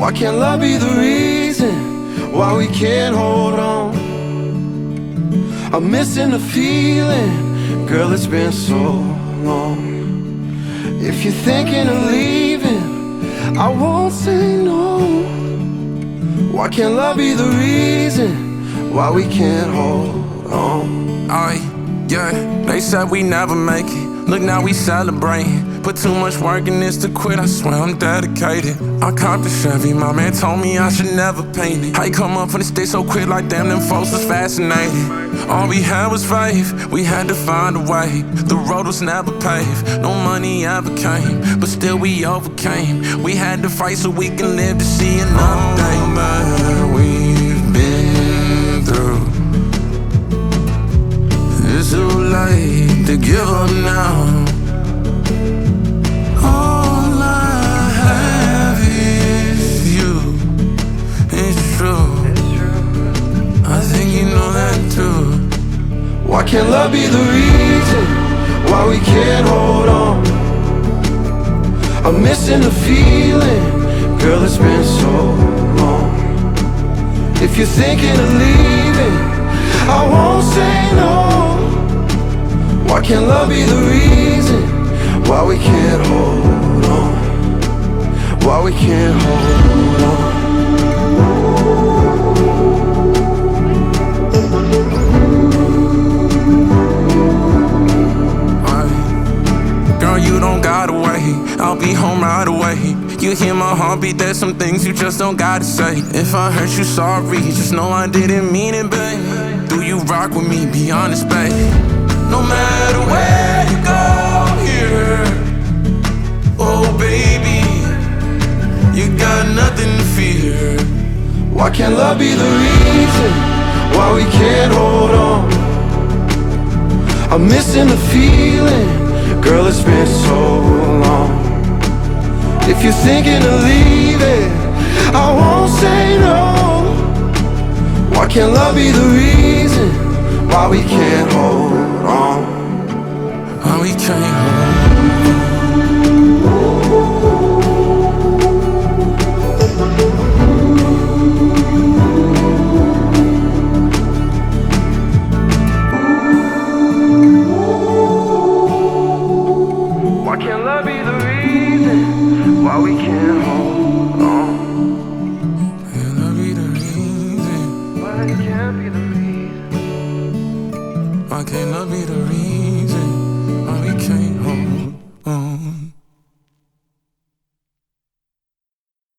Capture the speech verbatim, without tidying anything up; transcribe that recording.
Why can't love be the reason why we can't hold on? I'm missing the feeling, girl, it's been so long. If you're thinking of leaving, I won't say no. Why can't love be the reason why we can't hold on? Aye, yeah, they said we never make it. Look, now we celebrating. Put too much work in this to quit, I swear I'm dedicated. I copped a Chevy, my man told me I should never paint it. I come up from the state so quick, like damn, them folks was fascinated. All we had was faith, we had to find a way. The road was never paved, no money ever came, but still we overcame. We had to fight so we can live to see another day. All that we've been through, it's too late to give up now. All I have is you. It's true, I think you know that too. Why can't love be the reason why we can't hold on? I'm missing the feeling, girl, it's been so long. If you're thinking of leaving, I won't say no. Why can't love be the reason why we can't hold on? Why we can't hold on? Girl, you don't gotta wait, I'll be home right away. You hear my heartbeat, there's some things you just don't gotta say. If I hurt you, sorry, just know I didn't mean it, babe. Do you rock with me? Be honest, babe. No matter where you go here, oh baby, you got nothing to fear. Why can't love be the reason why we can't hold on? I'm missing the feeling, girl, it's been so long. If you're thinking of leaving, I won't say no. Why can't love be the reason why we can't hold on? Why we can't hold on? Why can't love be the reason why we can't hold on? Can love be the reason? Why it can't be the reason? Why can't love be the reason?